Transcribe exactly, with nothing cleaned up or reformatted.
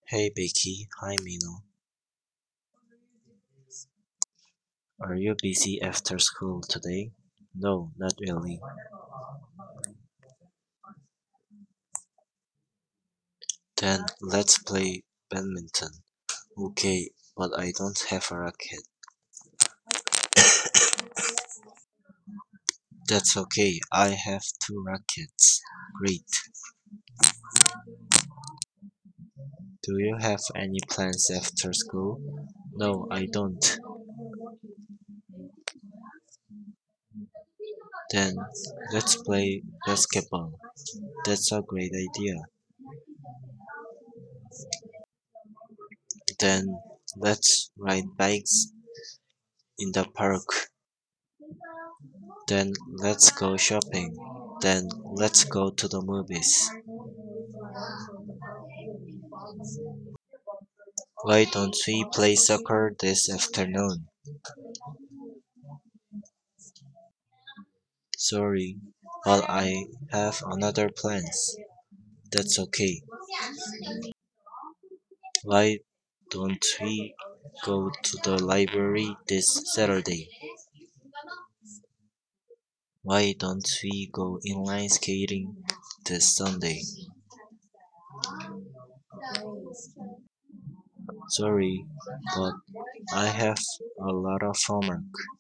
Hey Becky, hi Mino. Are you busy after school today? No, not really. Then let's play badminton. Okay, but I don't have a racket. That's okay, I have two rackets. Great. Do you have any plans after school? No, I don't. Then let's play basketball. That's a great idea. Then let's ride bikes in the park. Then let's go shopping. Then let's go to the movies. Why don't we play soccer this afternoon? Sorry, but I have another plans. That's okay. Why don't we go to the library this Saturday? Why don't we go inline skating this Sunday? Sorry, but I have a lot of homework.